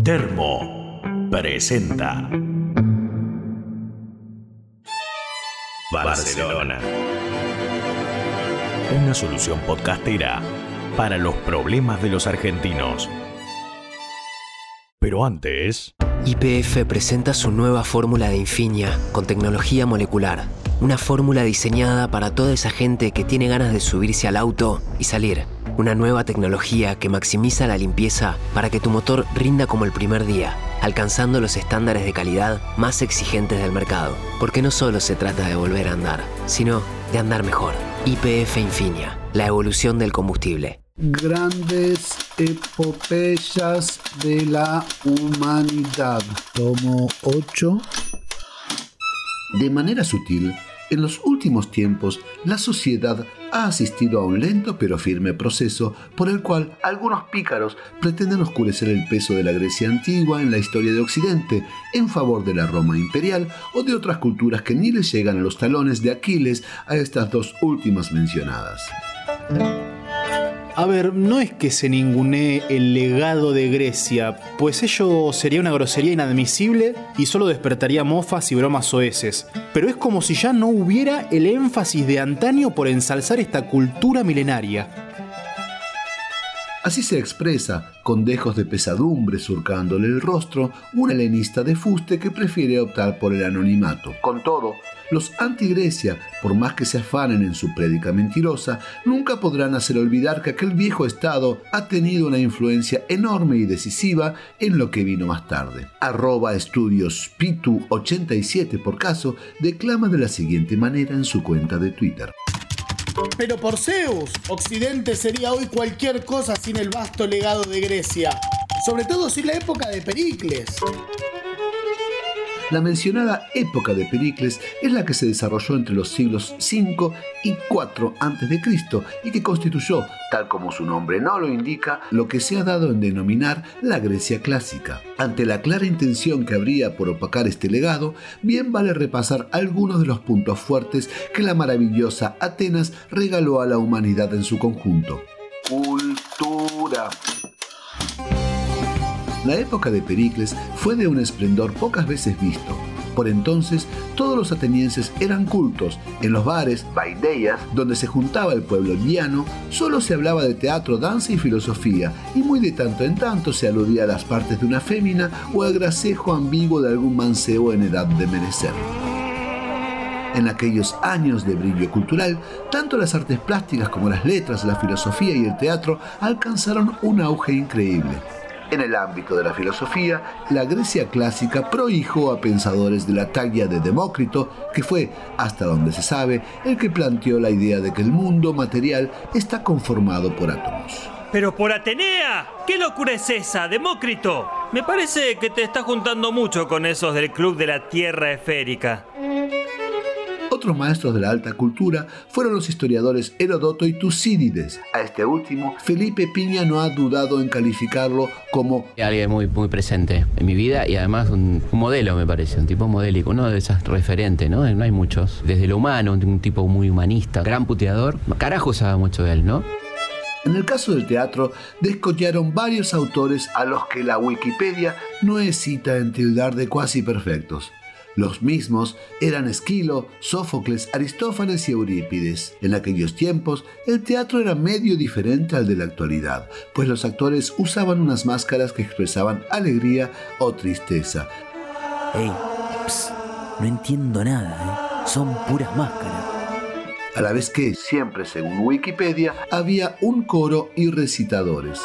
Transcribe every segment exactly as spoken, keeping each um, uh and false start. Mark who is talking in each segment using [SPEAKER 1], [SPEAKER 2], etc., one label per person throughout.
[SPEAKER 1] Termo presenta Barcelona, una solución podcastera para los problemas de los argentinos. Pero antes...
[SPEAKER 2] Y P F presenta su nueva fórmula de Infinia con tecnología molecular. Una fórmula diseñada para toda esa gente que tiene ganas de subirse al auto y salir. Una nueva tecnología que maximiza la limpieza para que tu motor rinda como el primer día, alcanzando los estándares de calidad más exigentes del mercado. Porque no solo se trata de volver a andar, sino de andar mejor. Y P F Infinia, la evolución del combustible.
[SPEAKER 3] Grandes epopeyas de la humanidad. Tomo ocho. De manera sutil, en los últimos tiempos, la sociedad ha asistido a un lento pero firme proceso por el cual algunos pícaros pretenden oscurecer el peso de la Grecia antigua en la historia de Occidente en favor de la Roma imperial o de otras culturas que ni les llegan a los talones de Aquiles a estas dos últimas mencionadas.
[SPEAKER 4] A ver, no es que se ningunee el legado de Grecia, pues ello sería una grosería inadmisible y solo despertaría mofas y bromas soeces. Pero es como si ya no hubiera el énfasis de antaño por ensalzar esta cultura milenaria.
[SPEAKER 3] Así se expresa, con dejos de pesadumbre surcándole el rostro, un helenista de fuste que prefiere optar por el anonimato. Con todo, los anti-Grecia, por más que se afanen en su prédica mentirosa, nunca podrán hacer olvidar que aquel viejo estado ha tenido una influencia enorme y decisiva en lo que vino más tarde. Arroba estudios Pitu ochenta y siete por caso declama de la siguiente manera en su cuenta de Twitter.
[SPEAKER 5] Pero por Zeus, Occidente sería hoy cualquier cosa sin el vasto legado de Grecia, sobre todo sin la época de Pericles.
[SPEAKER 3] La mencionada época de Pericles es la que se desarrolló entre los siglos cinco y cuatro antes de Cristo y que constituyó, tal como su nombre no lo indica, lo que se ha dado en denominar la Grecia clásica. Ante la clara intención que habría por opacar este legado, bien vale repasar algunos de los puntos fuertes que la maravillosa Atenas regaló a la humanidad en su conjunto. Cultura. La época de Pericles fue de un esplendor pocas veces visto. Por entonces, todos los atenienses eran cultos. En los bares, vaideias, donde se juntaba el pueblo llano, solo se hablaba de teatro, danza y filosofía, y muy de tanto en tanto se aludía a las partes de una fémina o al gracejo ambiguo de algún mancebo en edad de merecer. En aquellos años de brillo cultural, tanto las artes plásticas como las letras, la filosofía y el teatro alcanzaron un auge increíble. En el ámbito de la filosofía, la Grecia clásica prohijó a pensadores de la talla de Demócrito, que fue, hasta donde se sabe, el que planteó la idea de que el mundo material está conformado por átomos.
[SPEAKER 6] ¡Pero por Atenea! ¿Qué locura es esa, Demócrito? Me parece que te estás juntando mucho con esos del Club de la Tierra Esférica.
[SPEAKER 3] Otros maestros de la alta cultura fueron los historiadores Heródoto y Tucídides. A este último, Felipe Piña no ha dudado en calificarlo como
[SPEAKER 7] alguien muy, muy presente en mi vida y además un, un modelo, me parece, un tipo modélico, uno de esas referentes, ¿no? No hay muchos. Desde lo humano, un, un tipo muy humanista, gran puteador. Carajo usaba mucho de él, ¿no?
[SPEAKER 3] En el caso del teatro, descollaron varios autores a los que la Wikipedia no hesita en tildar de cuasi perfectos. Los mismos eran Esquilo, Sófocles, Aristófanes y Eurípides. En aquellos tiempos, el teatro era medio diferente al de la actualidad, pues los actores usaban unas máscaras que expresaban alegría o tristeza.
[SPEAKER 8] Ey, pss, no entiendo nada, ¿eh? Son puras máscaras.
[SPEAKER 3] A la vez que, siempre según Wikipedia, había un coro y recitadores.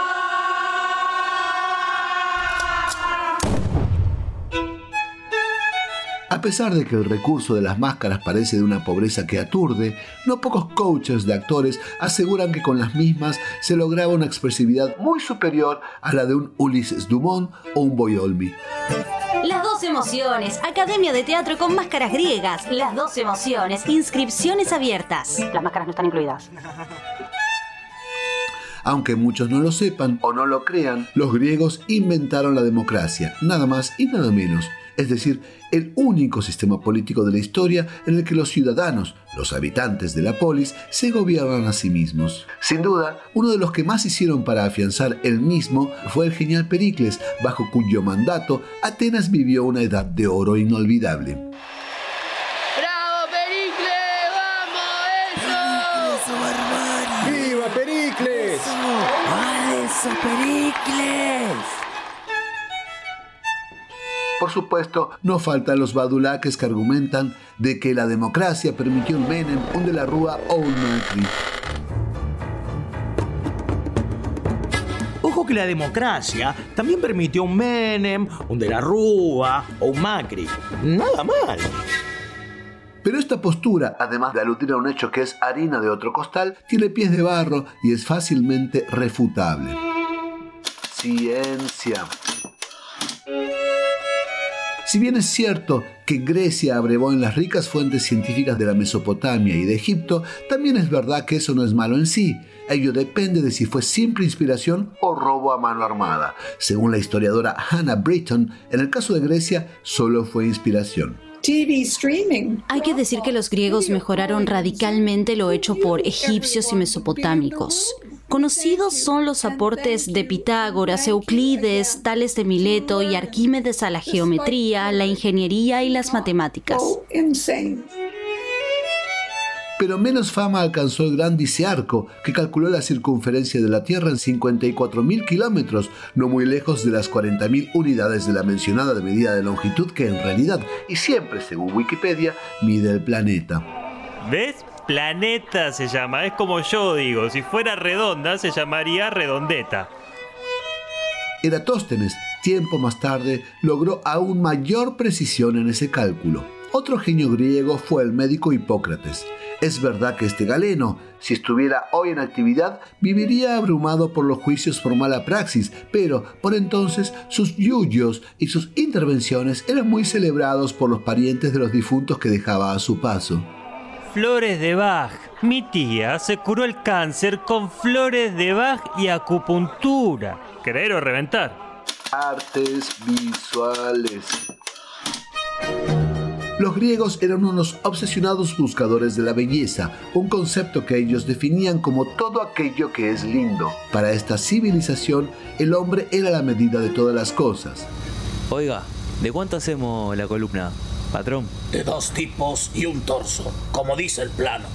[SPEAKER 3] A pesar de que el recurso de las máscaras parece de una pobreza que aturde, no pocos coaches de actores aseguran que con las mismas se lograba una expresividad muy superior a la de un Ulises Dumont o un Boiolmi.
[SPEAKER 9] Las dos emociones, Academia de Teatro con máscaras griegas. Las dos emociones, inscripciones abiertas.
[SPEAKER 10] Las máscaras no están incluidas.
[SPEAKER 3] Aunque muchos no lo sepan o no lo crean, los griegos inventaron la democracia, nada más y nada menos. Es decir, el único sistema político de la historia en el que los ciudadanos, los habitantes de la polis, se gobiernan a sí mismos. Sin duda, uno de los que más hicieron para afianzar el mismo fue el genial Pericles, bajo cuyo mandato Atenas vivió una edad de oro inolvidable.
[SPEAKER 10] ¡Bravo, Pericles! ¡Vamos, eso!
[SPEAKER 11] ¡Eso, ¡Viva Pericles!
[SPEAKER 8] ¡A eso, Pericles!
[SPEAKER 3] Por supuesto, no faltan los badulaques que argumentan de que la democracia permitió un Menem, un de la Rúa o un Macri.
[SPEAKER 12] Ojo que la democracia también permitió un Menem, un de la Rúa o un Macri. Nada mal.
[SPEAKER 3] Pero esta postura, además de aludir a un hecho que es harina de otro costal, tiene pies de barro y es fácilmente refutable. Ciencia. Si bien es cierto que Grecia abrevó en las ricas fuentes científicas de la Mesopotamia y de Egipto, también es verdad que eso no es malo en sí. Ello depende de si fue simple inspiración o robo a mano armada. Según la historiadora Hannah Britton, en el caso de Grecia solo fue inspiración.
[SPEAKER 9] T V streaming. Hay que decir que los griegos mejoraron radicalmente lo hecho por egipcios y mesopotámicos. Conocidos son los aportes de Pitágoras, Euclides, Tales de Mileto y Arquímedes a la geometría, la ingeniería y las matemáticas.
[SPEAKER 3] Pero menos fama alcanzó el gran Diciarco, que calculó la circunferencia de la Tierra en cincuenta y cuatro mil kilómetros, no muy lejos de las cuarenta mil unidades de la mencionada de medida de longitud que en realidad, y siempre según Wikipedia, mide el planeta.
[SPEAKER 6] ¿Ves? Planeta se llama, es como yo digo, si fuera redonda se llamaría redondeta.
[SPEAKER 3] Eratóstenes, tiempo más tarde, logró aún mayor precisión en ese cálculo. Otro genio griego fue el médico Hipócrates. Es verdad que este galeno, si estuviera hoy en actividad, viviría abrumado por los juicios por mala praxis, pero por entonces sus yuyos y sus intervenciones eran muy celebrados por los parientes de los difuntos que dejaba a su paso.
[SPEAKER 6] Flores de Bach. Mi tía se curó el cáncer con flores de Bach y acupuntura. ¿Querer o reventar?
[SPEAKER 3] Artes visuales. Los griegos eran unos obsesionados buscadores de la belleza, un concepto que ellos definían como todo aquello que es lindo. Para esta civilización, el hombre era la medida de todas las cosas.
[SPEAKER 13] Oiga, ¿de cuánto hacemos la columna, patrón?
[SPEAKER 5] De dos tipos y un torso, como dice el plano.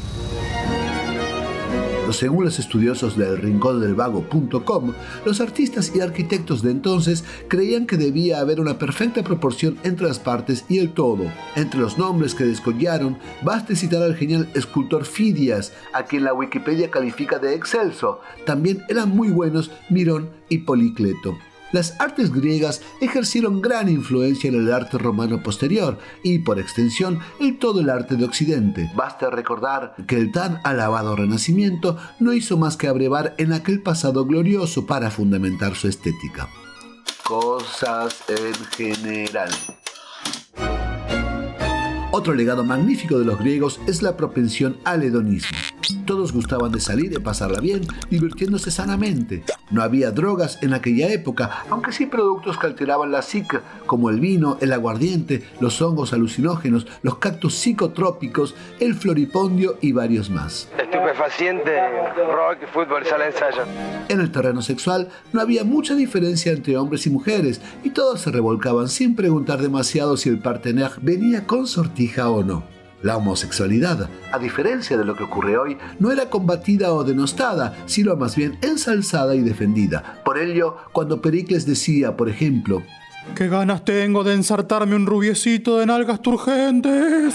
[SPEAKER 3] Según los estudiosos del rincón del vago punto com, los artistas y arquitectos de entonces creían que debía haber una perfecta proporción entre las partes y el todo. Entre los nombres que descollaron, basta citar al genial escultor Fidias, a quien la Wikipedia califica de excelso. También eran muy buenos Mirón y Policleto. Las artes griegas ejercieron gran influencia en el arte romano posterior y, por extensión, en todo el arte de Occidente. Basta recordar que el tan alabado Renacimiento no hizo más que abrevar en aquel pasado glorioso para fundamentar su estética. Cosas en general. Otro legado magnífico de los griegos es la propensión al hedonismo. Todos gustaban de salir y pasarla bien, divirtiéndose sanamente. No había drogas en aquella época, aunque sí productos que alteraban la psique, como el vino, el aguardiente, los hongos alucinógenos, los cactus psicotrópicos, el floripondio y varios más.
[SPEAKER 14] Estupefaciente, rock, fútbol, sala de ensayo.
[SPEAKER 3] En el terreno sexual no había mucha diferencia entre hombres y mujeres, y todos se revolcaban sin preguntar demasiado si el partener venía con sortija o no. La homosexualidad, a diferencia de lo que ocurre hoy, no era combatida o denostada, sino más bien ensalzada y defendida. Por ello, cuando Pericles decía, por ejemplo,
[SPEAKER 4] ¡qué ganas tengo de ensartarme un rubiecito de nalgas turgentes!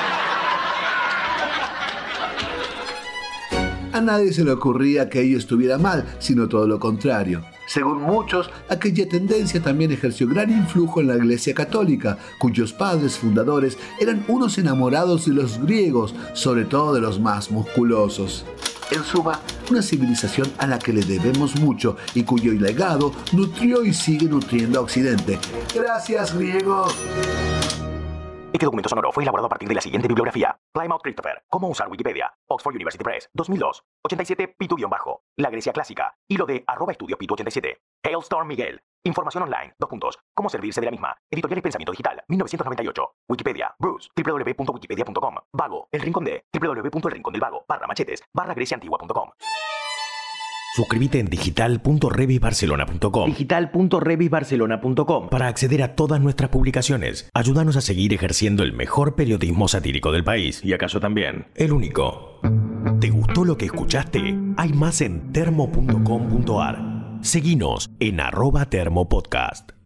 [SPEAKER 3] A nadie se le ocurría que ello estuviera mal, sino todo lo contrario. Según muchos, aquella tendencia también ejerció gran influjo en la Iglesia Católica, cuyos padres fundadores eran unos enamorados de los griegos, sobre todo de los más musculosos. En suma, una civilización a la que le debemos mucho y cuyo legado nutrió y sigue nutriendo a Occidente. ¡Gracias, griegos!
[SPEAKER 15] Este documento sonoro fue elaborado a partir de la siguiente bibliografía. Plymouth Christopher. Cómo usar Wikipedia. Oxford University Press. dos mil dos. ochenta y siete Pitu-bajo. La Grecia clásica. Hilo de arroba estudios Pitu ochenta y siete. Hailstorm Miguel. Información online. Dos puntos. Cómo servirse de la misma. Editoriales Pensamiento Digital. mil novecientos noventa y ocho. Wikipedia. Bruce. w w w punto wikipedia punto com. Vago. El Rincón de. w w w punto el rincón del vago. Barra machetes. Barra grecia antigua punto com.
[SPEAKER 1] Suscríbete en digital punto revis barcelona punto com.
[SPEAKER 12] digital punto revis barcelona punto com.
[SPEAKER 1] Para acceder a todas nuestras publicaciones, ayúdanos a seguir ejerciendo el mejor periodismo satírico del país. Y acaso también, el único. ¿Te gustó lo que escuchaste? Hay más en termo punto com punto ar. Seguinos en arroba termopodcast.